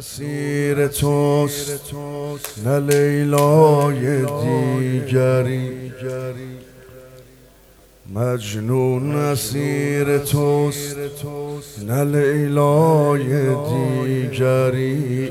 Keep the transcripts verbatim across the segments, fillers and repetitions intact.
اسیر توست نه لیلای دیگری، مجنون اسیر توست نه لیلای دیگری.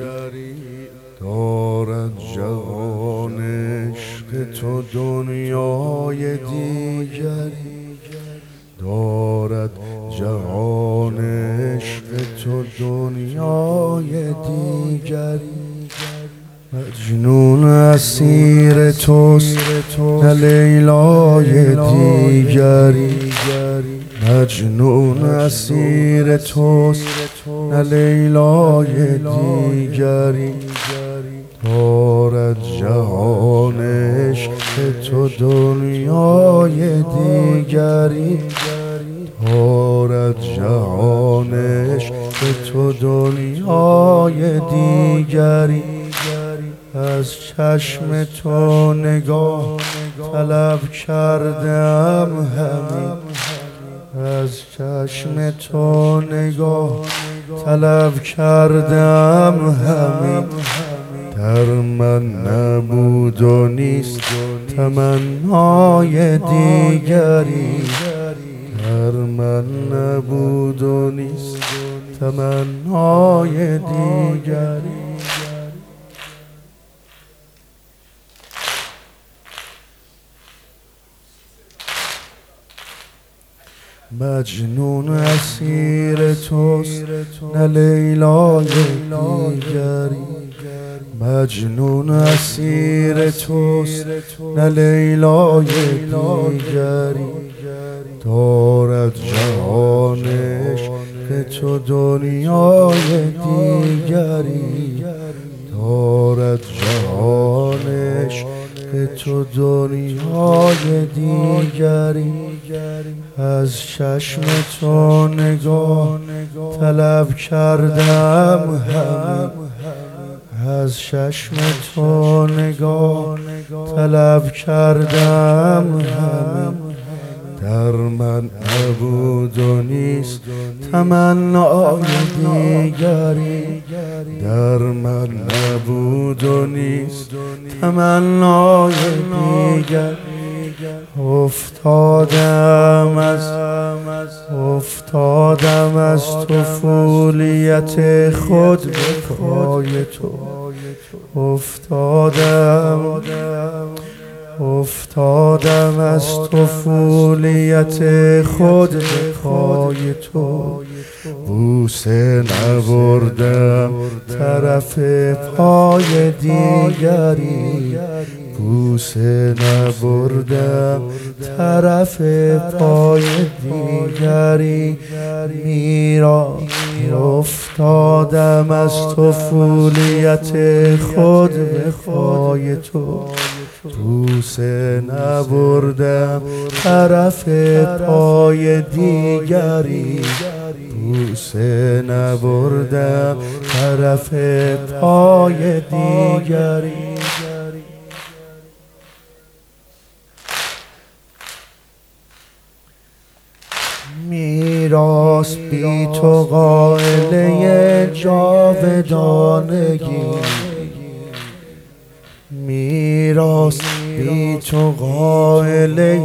دارد جهان عشق تو دنیای دیگری، دارد جهان عشق تو دنیای دیگری. مجنون اسیر توست نه لیلای دیگری، مجنون اسیر توست نه لیلای دیگری. دارد جهان عشق تو دنیای دیگری، دارد جهان عشق تو دنیای دیگری. از چشم تو نگاه طلب کردم همین، از چشم تو نگاه طلب کردم همین. در من نبود و نیست تمنای دیگری، در من نبود و نیست تمنای دیگری. مجنون اسیر توست نه لیلای دیگری، مجنون اسیر توست نه لیلای دیگری. دارد جهان عشق تو دنیای دیگری، دارد جهان عشق تو دنیای دیگری. از چشم تو نگاه طلب کردم همین، از چشم تو نگاه طلب کردم همین. در من نبود و نیست تمنای دیگری، در من نبود و نیست تمنای دیگری. افتادم از افتادم از طفولیت خود به پای تو، افتادم افتادم از طفولیت خود به پای تو. بوسه نبردم طرف پای دیگری، بوسه نبردم طرف پای دیگری. میرا افتادم از طفولیت خود به پای تو، بوسه نبردم طرف پای دیگری، بوسه نبردم طرف پای دیگری. میراث بی تو قائله جاودانگی، میراث بی تو قائله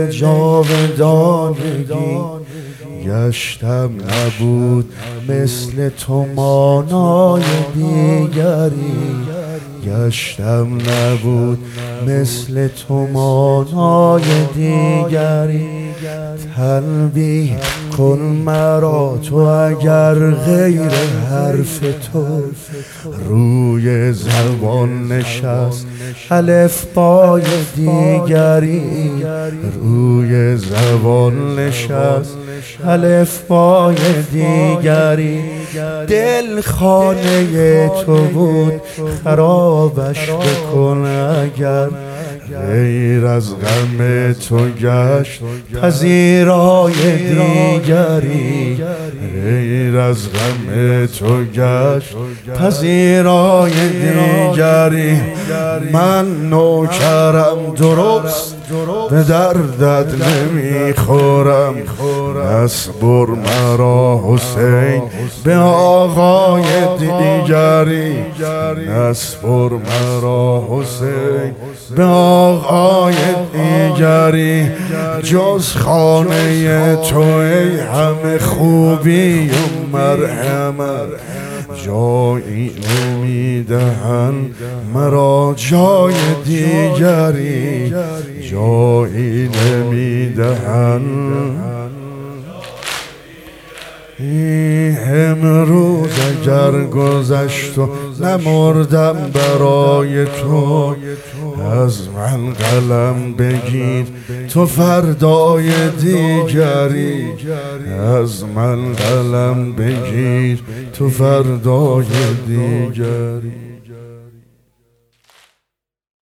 جاودانگی. گشتم نبود مثل تو مانای دیگری، گشتم نبود مثل تو مانای دیگری. تنبیه کن مرا تو اگر غیر حرف تو روی زبان نشست الفبای دیگری، روی زبان نشست الفبای دیگری. دل خانه تو بود خرابش بکن اگر غیر از غم تو گشت پذیرای دیگری، غیر از غم تو گشت پذیرای دیگری. من نوکرم درست به دردت نمیخورم. نسپر مرا حسین به آقای دیگری، نسپر مرا حسین به آقای دیگری. جز خانه تو ای همه خوبی و مرحمت، جایی نمیدهن مرا جای دیگری، جایی نمیدهن. امروز اگر گذشت و نمردم برای تو، از من قلم بگیر تو فردای دیگری، از من قلم بگیر تو فردای دیگری.